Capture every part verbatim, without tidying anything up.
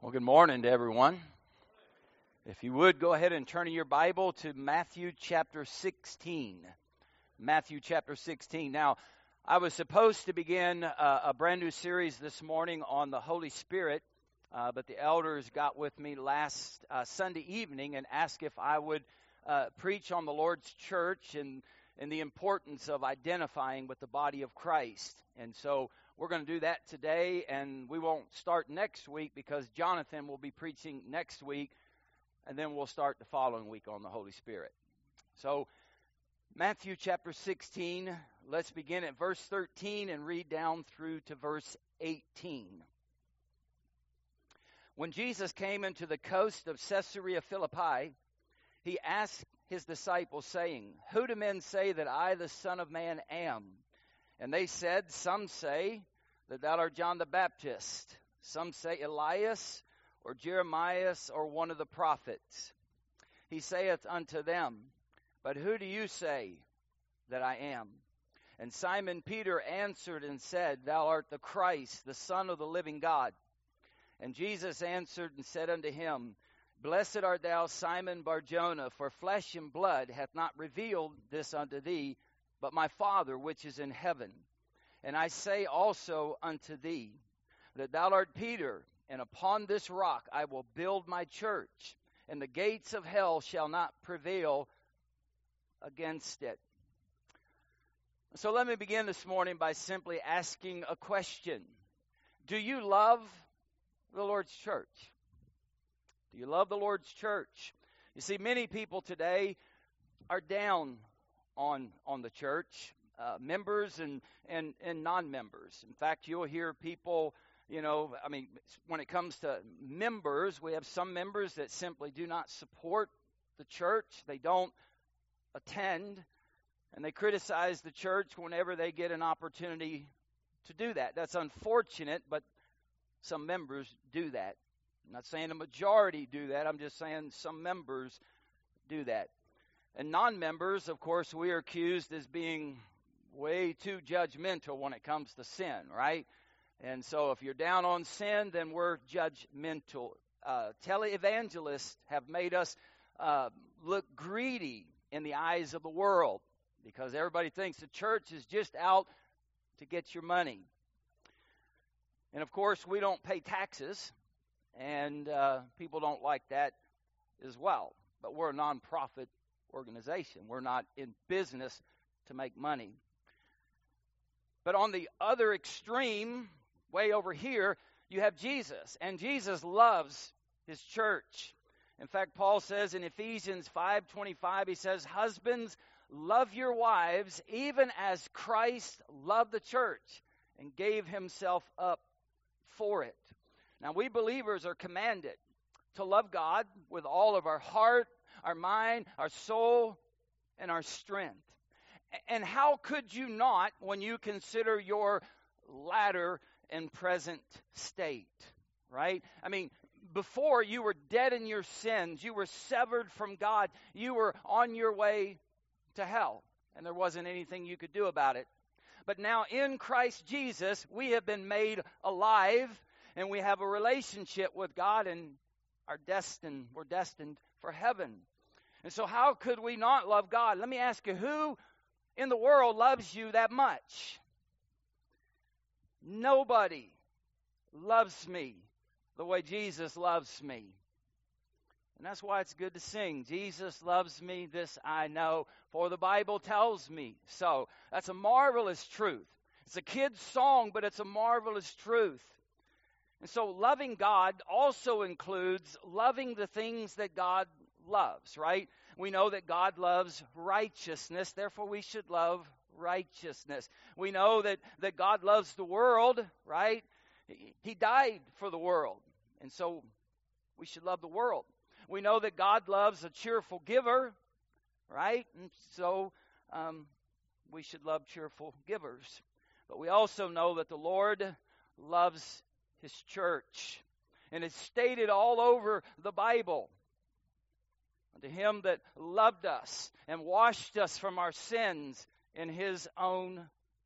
Well, good morning to everyone. If you would, go ahead and turn in your Bible to Matthew chapter sixteen. Matthew chapter sixteen. Now, I was supposed to begin uh, a brand new series this morning on the Holy Spirit, uh, but the elders got with me last uh, Sunday evening and asked if I would uh, preach on the Lord's church and, and the importance of identifying with the body of Christ. And so we're going to do that today, and we won't start next week because Jonathan will be preaching next week, and then we'll start the following week on the Holy Spirit. So, Matthew chapter sixteen, let's begin at verse thirteen and read down through to verse eighteen. When Jesus came into the coast of Caesarea Philippi, he asked his disciples, saying, "Who do men say that I, the Son of Man, am?" And they said, "Some say that thou art John the Baptist. Some say Elias, or Jeremiah, or one of the prophets." He saith unto them, "But who do you say that I am?" And Simon Peter answered and said, "Thou art the Christ, the Son of the living God." And Jesus answered and said unto him, "Blessed art thou, Simon Bar-Jonah, for flesh and blood hath not revealed this unto thee, but my Father which is in heaven. And I say also unto thee, that thou art Peter, and upon this rock I will build my church, and the gates of hell shall not prevail against it." So let me begin this morning by simply asking a question. Do you love the Lord's church? Do you love the Lord's church? You see, many people today are down on on the church, uh, members and, and, and non-members. In fact, you'll hear people, you know, I mean, when it comes to members, we have some members that simply do not support the church. They don't attend, and they criticize the church whenever they get an opportunity to do that. That's unfortunate, but some members do that. I'm not saying the majority do that. I'm just saying some members do that. And non-members, of course, we are accused as being way too judgmental when it comes to sin, right? And so if you're down on sin, then we're judgmental. Uh, televangelists have made us uh, look greedy in the eyes of the world because everybody thinks the church is just out to get your money. And, of course, we don't pay taxes, and uh, people don't like that as well. But we're a nonprofit organization. We're not in business to make money. But on the other extreme, way over here, you have Jesus. And Jesus loves his church. In fact, Paul says in Ephesians five twenty-five, he says, "Husbands, love your wives, even as Christ loved the church and gave himself up for it." Now, we believers are commanded to love God with all of our heart, our mind, our soul, and our strength. And how could you not when you consider your latter and present state, right? I mean, before you were dead in your sins, you were severed from God, you were on your way to hell, and there wasn't anything you could do about it. But now in Christ Jesus, we have been made alive, and we have a relationship with God, and are destined, we're destined for heaven. And so how could we not love God? Let me ask you, who in the world loves you that much? Nobody loves me the way Jesus loves me. And that's why it's good to sing, "Jesus loves me, this I know, for the Bible tells me so." That's a marvelous truth. It's a kid's song, but it's a marvelous truth. And so loving God also includes loving the things that God loves, right? We know that God loves righteousness, therefore we should love righteousness. We know that, that God loves the world, right? He died for the world, and so we should love the world. We know that God loves a cheerful giver, right? And so um, we should love cheerful givers. But we also know that the Lord loves his church. And it's stated all over the Bible. "Unto him that loved us and washed us from our sins in his own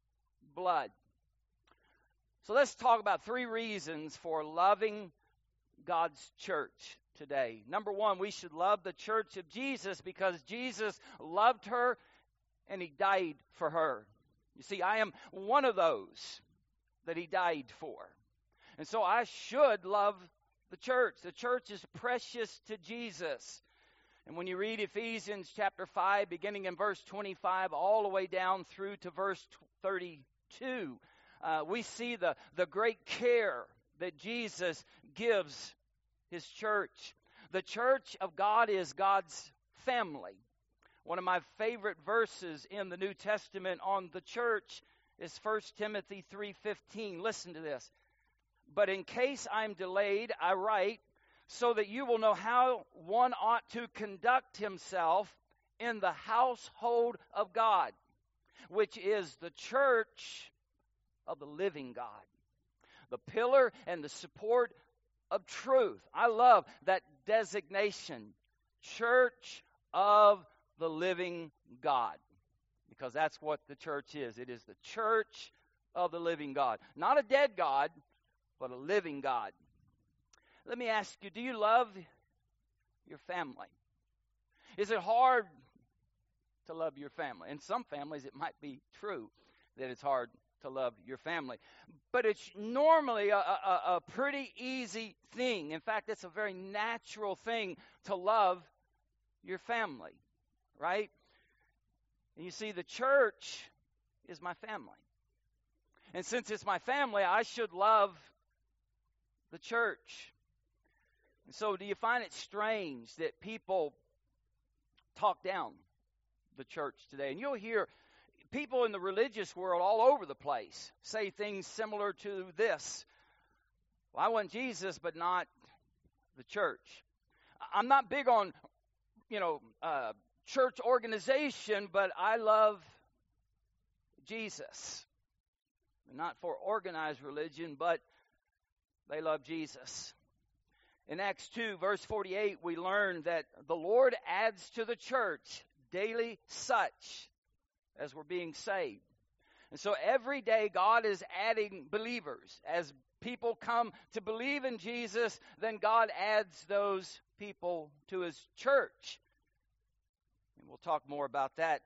blood." So let's talk about three reasons for loving God's church today? Number one, we should love the church of Jesus because Jesus loved her and he died for her. You see, I am one of those that he died for. And so I should love the church. The church is precious to Jesus. And when you read Ephesians chapter five, beginning in verse twenty-five, all the way down through to verse thirty-two, uh, we see the, the great care that Jesus gives his church. The church of God is God's family. One of my favorite verses in the New Testament on the church is First Timothy three fifteen. Listen to this. But in case I'm delayed, I write, so that you will know how one ought to conduct himself in the household of God, which is the church of the living God, the pillar and the support of truth. I love that designation, church of the living God, because that's what the church is. It is the church of the living God. Not a dead God, but a living God. Let me ask you, do you love your family? Is it hard to love your family? In some families, it might be true that it's hard to love your family. But it's normally a, a, a pretty easy thing. In fact, it's a very natural thing to love your family, right? And you see, the church is my family. And since it's my family, I should love the church. And so do you find it strange that people talk down the church today? And you'll hear people in the religious world all over the place say things similar to this. Well, I want Jesus, but not the church. I'm not big on, you know, uh, church organization, but I love Jesus. Not for organized religion, but they love Jesus. In Acts two, verse forty-eight, we learn that the Lord adds to the church daily such as were being saved. And so every day God is adding believers. As people come to believe in Jesus, then God adds those people to his church. And we'll talk more about that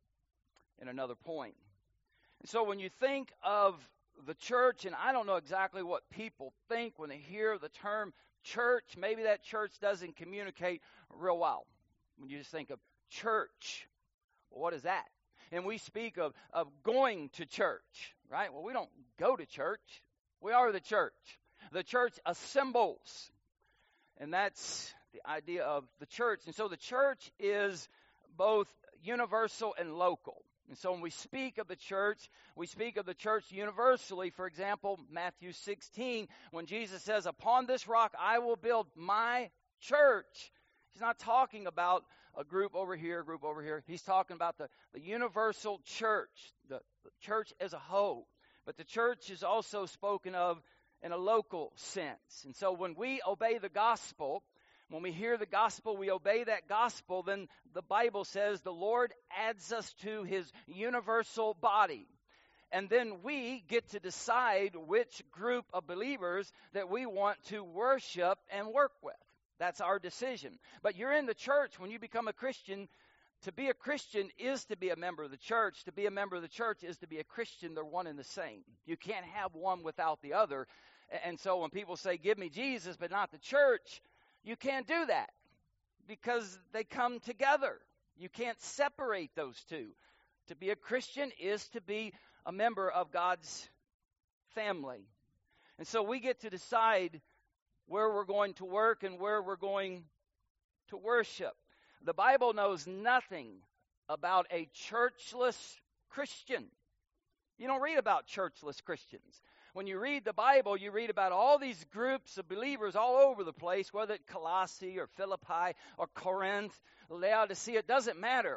in another point. And so when you think of the church, and I don't know exactly what people think when they hear the term church, maybe that church doesn't communicate real well. When you just think of church, well, what is that? And we speak of, of going to church, right? Well, we don't go to church. We are the church. The church assembles. And that's the idea of the church. And so the church is both universal and local. And so when we speak of the church, we speak of the church universally. For example, Matthew sixteen, when Jesus says, upon this rock I will build my church. He's not talking about a group over here, a group over here. He's talking about the, the universal church, the, the church as a whole. But the church is also spoken of in a local sense. And so when we obey the gospel, when we hear the gospel, we obey that gospel, then the Bible says the Lord adds us to his universal body. And then we get to decide which group of believers that we want to worship and work with. That's our decision. But you're in the church when you become a Christian. To be a Christian is to be a member of the church. To be a member of the church is to be a Christian. They're one and the same. You can't have one without the other. And so when people say, give me Jesus, but not the church, you can't do that because they come together. You can't separate those two. To be a Christian is to be a member of God's family. And so we get to decide where we're going to work and where we're going to worship. The Bible knows nothing about a churchless Christian. You don't read about churchless Christians. When you read the Bible, you read about all these groups of believers all over the place, whether it's Colossae or Philippi or Corinth, Laodicea, it doesn't matter.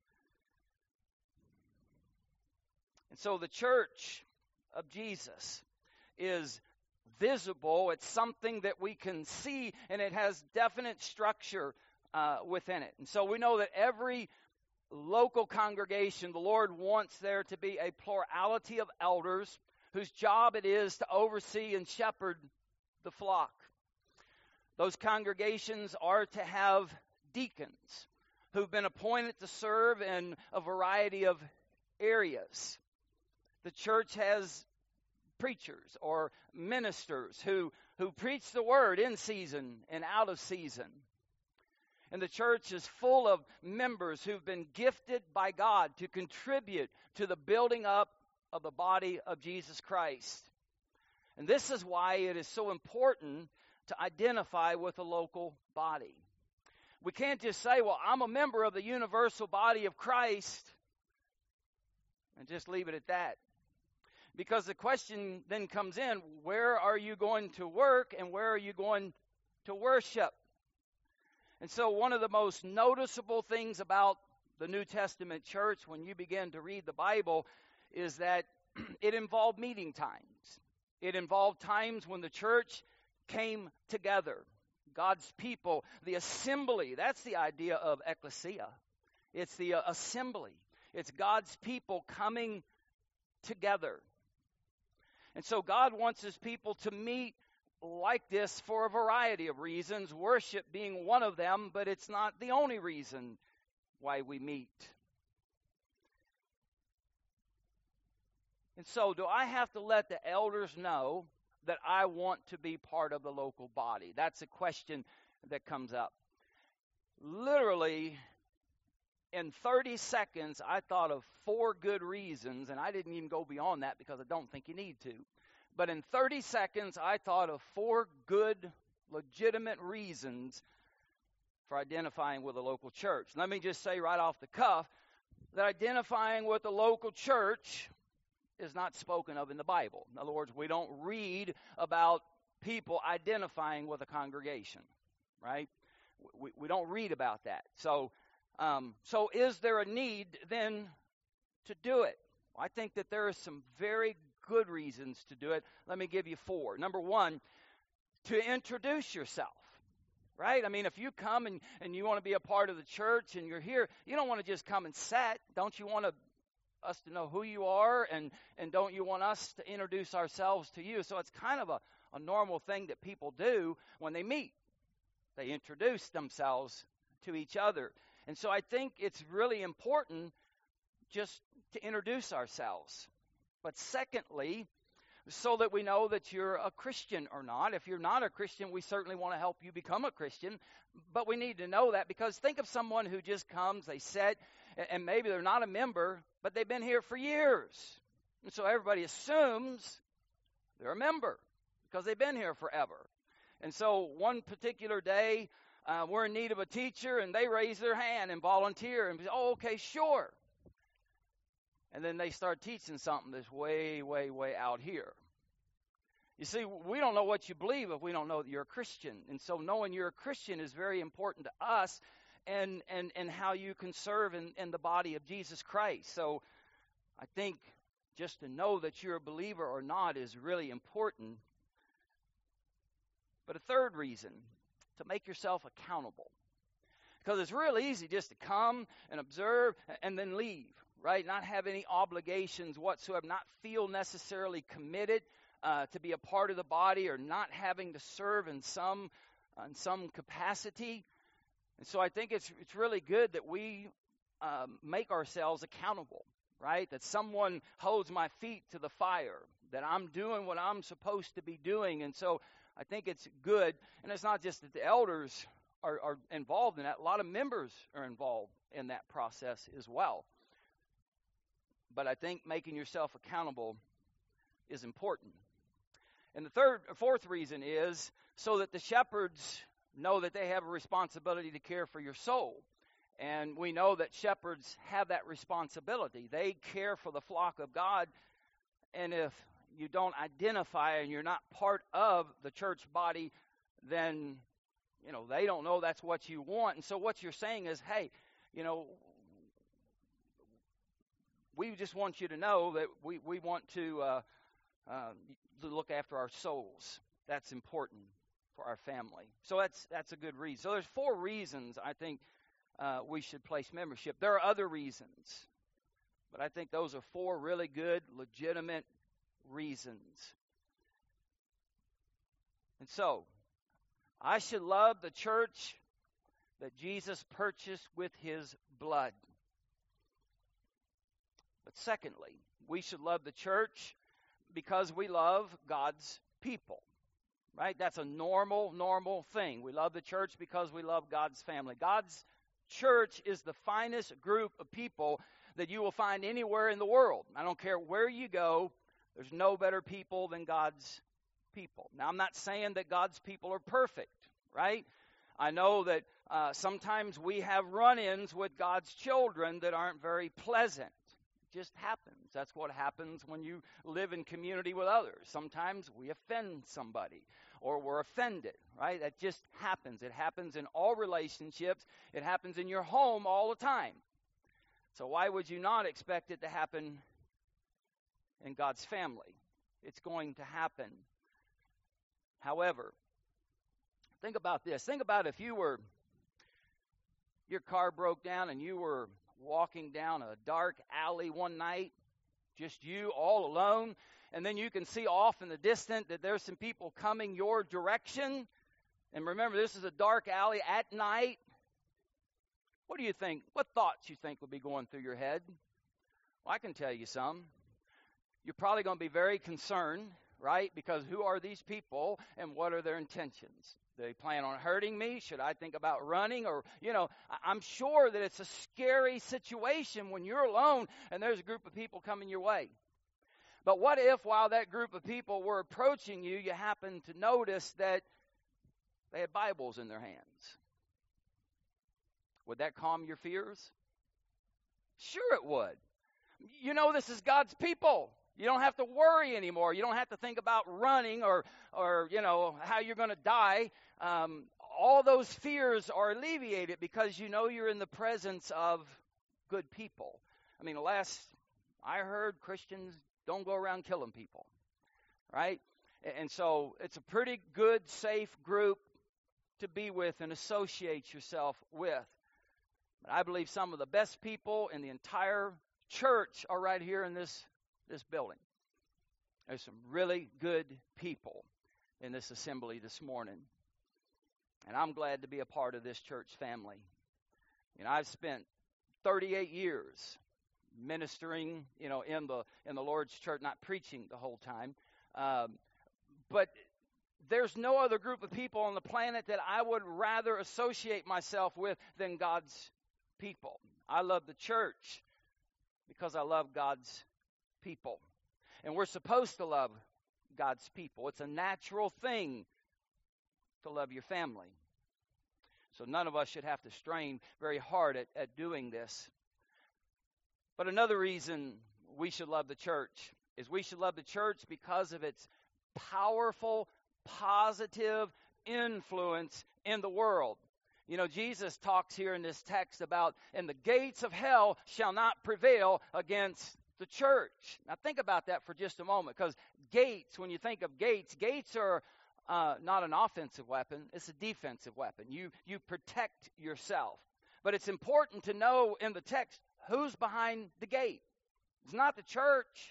And so the church of Jesus is visible. It's something that we can see, and it has definite structure uh, within it. And so we know that every local congregation, the Lord wants there to be a plurality of elders whose job it is to oversee and shepherd the flock. Those congregations are to have deacons who've been appointed to serve in a variety of areas. The church has preachers or ministers who, who preach the word in season and out of season. And the church is full of members who've been gifted by God to contribute to the building up of the body of Jesus Christ. And this is why it is so important to identify with a local body. We can't just say, well, I'm a member of the universal body of Christ, and just leave it at that. Because the question then comes in, where are you going to work and where are you going to worship? And so one of the most noticeable things about the New Testament church when you begin to read the Bible is that it involved meeting times. It involved times when the church came together. God's people, the assembly, that's the idea of ecclesia. It's the uh, assembly. It's God's people coming together. And so God wants his people to meet like this for a variety of reasons, worship being one of them, but it's not the only reason why we meet. And so, do I have to let the elders know that I want to be part of the local body? That's a question that comes up. Literally, in thirty seconds, I thought of four good reasons, and I didn't even go beyond that because I don't think you need to. But in thirty seconds, I thought of four good, legitimate reasons for identifying with a local church. Let me just say right off the cuff that identifying with a local church is not spoken of in the Bible. In other words, we don't read about people identifying with a congregation, right? We, we don't read about that. So, um, so is there a need then to do it? Well, I think that there are some very good reasons to do it. Let me give you four. Number one, to introduce yourself, right? I mean, if you come and, and you want to be a part of the church and you're here, you don't want to just come and sit. Don't you want to us to know who you are, and, and don't you want us to introduce ourselves to you? So it's kind of a, a normal thing that people do when they meet. They introduce themselves to each other. And so I think it's really important just to introduce ourselves. But secondly, so that we know that you're a Christian or not. If you're not a Christian, we certainly want to help you become a Christian. But we need to know that, because think of someone who just comes, they sit, and maybe they're not a member, but they've been here for years. And so everybody assumes they're a member because they've been here forever. And so one particular day, uh, we're in need of a teacher, and they raise their hand and volunteer and say, oh, okay, sure. And then they start teaching something that's way, way, way out here. You see, we don't know what you believe if we don't know that you're a Christian. And so knowing you're a Christian is very important to us, and and, and how you can serve in, in the body of Jesus Christ. So I think just to know that you're a believer or not is really important. But a third reason, to make yourself accountable. Because it's real easy just to come and observe and then leave, right? Not have any obligations whatsoever, not feel necessarily committed uh, to be a part of the body, or not having to serve in some uh, in some capacity. And so I think it's it's really good that we um, make ourselves accountable, right? That someone holds my feet to the fire, that I'm doing what I'm supposed to be doing. And so I think it's good. And it's not just that the elders are, are involved in that. A lot of members are involved in that process as well. But I think making yourself accountable is important. And the third, or fourth reason is so that the shepherds know that they have a responsibility to care for your soul. And we know that shepherds have that responsibility. They care for the flock of God. And if you don't identify and you're not part of the church body, then, you know, they don't know that's what you want. And so what you're saying is, hey, you know, we just want you to know that we, we want to, uh, uh, to look after our souls. That's important for our family. So that's that's a good reason. So there's four reasons I think uh, we should place membership. There are other reasons, but I think those are four really good, legitimate reasons. And so I should love the church that Jesus purchased with his blood. But secondly, we should love the church because we love God's people. Right? That's a normal, normal thing. We love the church because we love God's family. God's church is the finest group of people that you will find anywhere in the world. I don't care where you go, there's no better people than God's people. Now, I'm not saying that God's people are perfect, right? I know that uh, sometimes we have run-ins with God's children that aren't very pleasant. It just happens. That's what happens when you live in community with others. Sometimes we offend somebody or we're offended, right? That just happens. It happens in all relationships. It happens in your home all the time. So why would you not expect it to happen in God's family? It's going to happen. However, think about this. Think about if you were, your car broke down and you were walking down a dark alley one night, just you all alone, and then you can see off in the distance that there's some people coming your direction. And remember, this is a dark alley at night. What do you think? What thoughts you think would be going through your head? Well, I can tell you some. You're probably going to be very concerned, right? Because who are these people and what are their intentions? Do they plan on hurting me? Should I think about running? Or, you know, I'm sure that it's a scary situation when you're alone and there's a group of people coming your way. But what if while that group of people were approaching you, you happened to notice that they had Bibles in their hands? Would that calm your fears? Sure it would. You know this is God's people. You don't have to worry anymore. You don't have to think about running or, or you know, how you're going to die. Um, all those fears are alleviated because you know you're in the presence of good people. I mean, the last I heard, Christians don't go around killing people, right? And so it's a pretty good, safe group to be with and associate yourself with. But I believe some of the best people in the entire church are right here in this, this building. There's some really good people in this assembly this morning. And I'm glad to be a part of this church family. You know, I've spent thirty-eight years ministering, you know, in the in the Lord's church, not preaching the whole time. Um, but there's no other group of people on the planet that I would rather associate myself with than God's people. I love the church because I love God's people. And we're supposed to love God's people. It's a natural thing to love your family. So none of us should have to strain very hard at, at doing this. But another reason we should love the church is we should love the church because of its powerful, positive influence in the world. You know, Jesus talks here in this text about, and the gates of hell shall not prevail against the church. Now think about that for just a moment, because gates, when you think of gates, gates are uh, not an offensive weapon, it's a defensive weapon. You, you protect yourself. But it's important to know in the text who's behind the gate. It's not the church.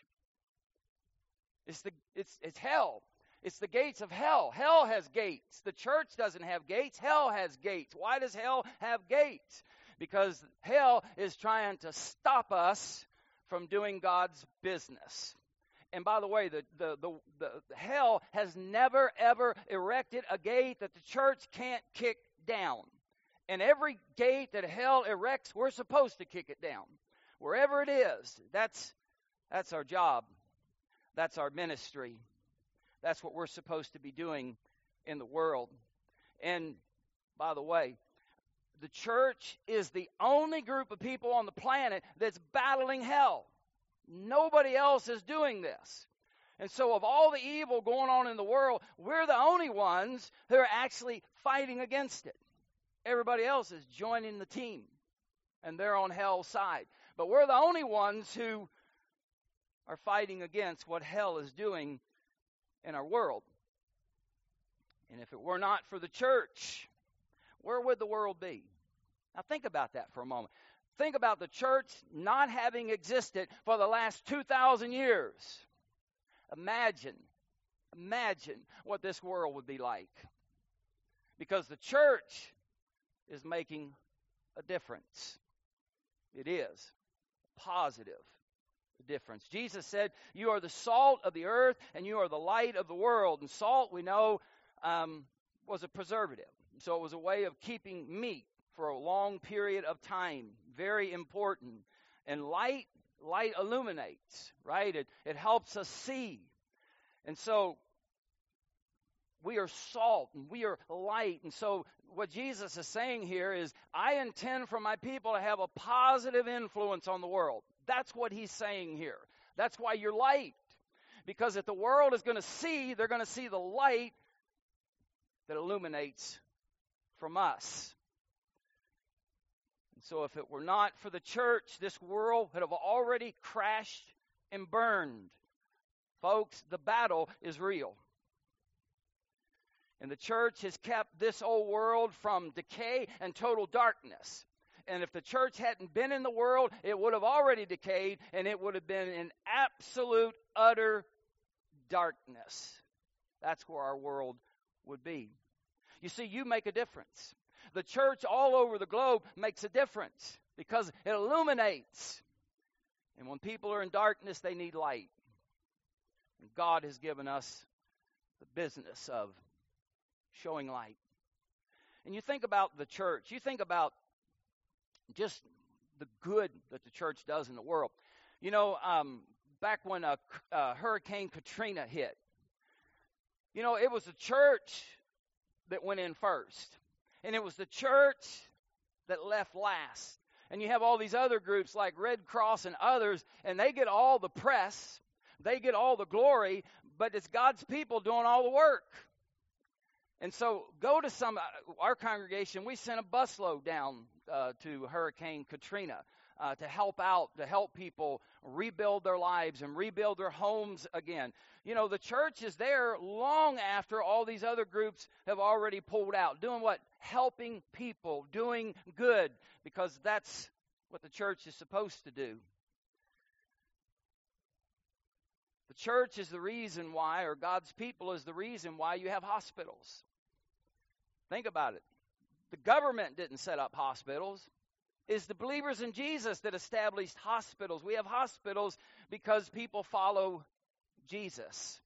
It's the it's it's hell. It's the gates of hell. Hell has gates. The church doesn't have gates. Hell has gates. Why does hell have gates? Because hell is trying to stop us from doing God's business. And by the way, the, the, the, the, the hell has never, ever erected a gate that the church can't kick down. And every gate that hell erects, we're supposed to kick it down. Wherever it is, that's that's our job. That's our ministry. That's what we're supposed to be doing in the world. And by the way, the church is the only group of people on the planet that's battling hell. Nobody else is doing this. And so of all the evil going on in the world, we're the only ones who are actually fighting against it. Everybody else is joining the team, and they're on hell's side. But we're the only ones who are fighting against what hell is doing in our world. And if it were not for the church, where would the world be? Now think about that for a moment. Think about the church not having existed for the last two thousand years. Imagine, imagine what this world would be like. Because the church is making a difference. It is positive difference. Jesus said, you are the salt of the earth and you are the light of the world. And salt, we know, um, was a preservative. So it was a way of keeping meat for a long period of time. Very important. And light, light illuminates, right? It, it helps us see. And so we are salt and we are light. And so what Jesus is saying here is, I intend for my people to have a positive influence on the world. That's what he's saying here. That's why you're light. Because if the world is going to see, they're going to see the light that illuminates from us. And so if it were not for the church, this world would have already crashed and burned. Folks, the battle is real. And the church has kept this old world from decay and total darkness. And if the church hadn't been in the world, it would have already decayed, and it would have been in absolute, utter darkness. That's where our world would be. You see, you make a difference. The church all over the globe makes a difference because it illuminates. And when people are in darkness, they need light. And God has given us the business of showing light. And you think about the church. You think about just the good that the church does in the world. You know, um, back when uh, uh, Hurricane Katrina hit, you know, it was the church that went in first. And it was the church that left last. And you have all these other groups like Red Cross and others, and they get all the press. They get all the glory, but it's God's people doing all the work. And so go to some, our congregation, we sent a busload down uh, to Hurricane Katrina uh, to help out, to help people rebuild their lives and rebuild their homes again. You know, the church is there long after all these other groups have already pulled out. Doing what? Helping people, doing good, because that's what the church is supposed to do. The church is the reason why, or God's people is the reason why you have hospitals. Think about it. The government didn't set up hospitals. It's the believers in Jesus that established hospitals. We have hospitals because people follow Jesus.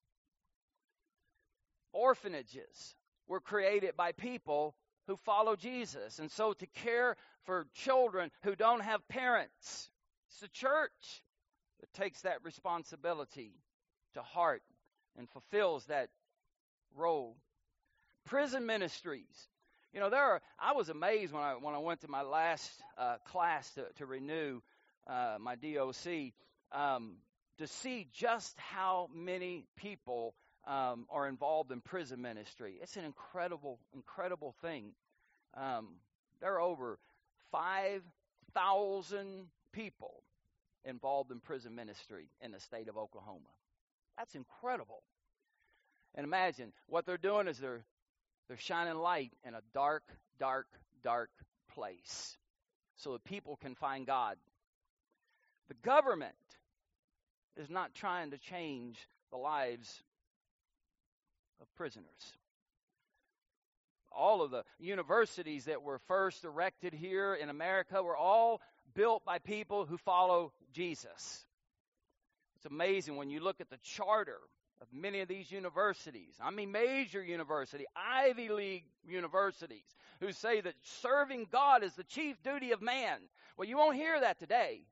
Orphanages were created by people who follow Jesus. And so to care for children who don't have parents, it's the church that takes that responsibility to heart and fulfills that role. Prison ministries. You know, there are, I was amazed when I when I went to my last uh, class to, to renew uh, my D O C um, to see just how many people um, are involved in prison ministry. It's an incredible, incredible thing. Um, there are over five thousand people involved in prison ministry in the state of Oklahoma. That's incredible. And imagine what they're doing is they're they're shining light in a dark, dark, dark place so that people can find God. The government is not trying to change the lives of prisoners. All of the universities that were first erected here in America were all built by people who follow Jesus. It's amazing when you look at the charter of many of these universities. I mean major university, Ivy League universities, who say that serving God is the chief duty of man. Well, you won't hear that today.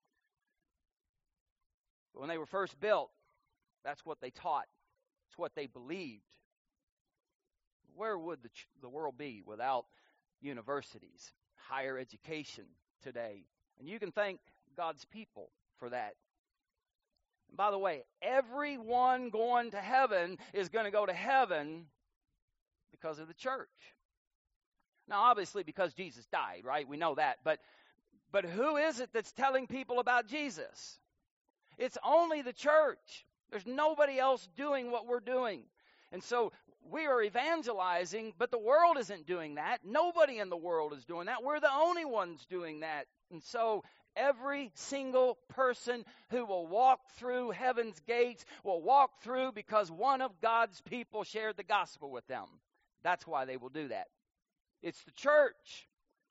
But when they were first built, that's what they taught. It's what they believed. Where would the, ch- the world be without universities, higher education today? And you can thank God's people for that. And by the way, everyone going to heaven is going to go to heaven because of the church. Now, obviously, because Jesus died, right? We know that. But, but who is it that's telling people about Jesus? It's only the church. There's nobody else doing what we're doing. And so we are evangelizing, but the world isn't doing that. Nobody in the world is doing that. We're the only ones doing that. And so every single person who will walk through heaven's gates will walk through because one of God's people shared the gospel with them. That's why they will do that. It's the church.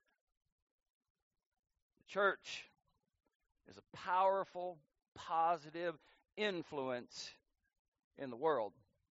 The church is a powerful, positive influence in the world.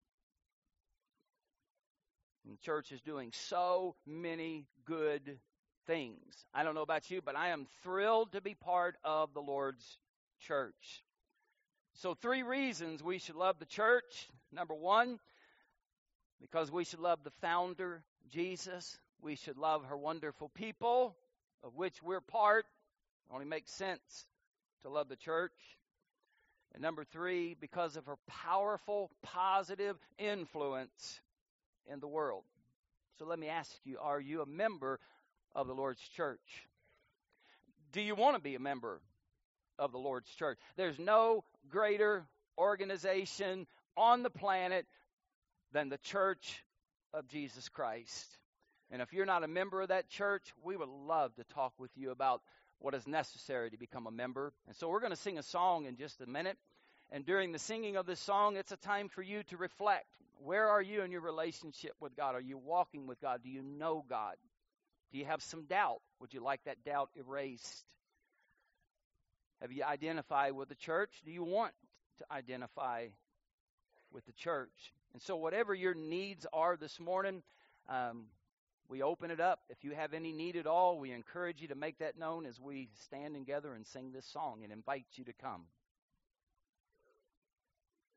And the church is doing so many good things. I don't know about you, but I am thrilled to be part of the Lord's church. So three reasons we should love the church. Number one, because we should love the founder, Jesus. We should love her wonderful people, of which we're part. It only makes sense to love the church. And number three, because of her powerful, positive influence in the world. So let me ask you, are you a member of the Lord's church? Do you want to be a member of the Lord's church? There's no greater organization on the planet than the Church of Jesus Christ. And if you're not a member of that church, we would love to talk with you about what is necessary to become a member. And so we're going to sing a song in just a minute. And during the singing of this song, it's a time for you to reflect. Where are you in your relationship with God? Are you walking with God? Do you know God? Do you have some doubt? Would you like that doubt erased? Have you identified with the church? Do you want to identify with the church? And so whatever your needs are this morning, um, we open it up. If you have any need at all, we encourage you to make that known as we stand together and sing this song and invite you to come.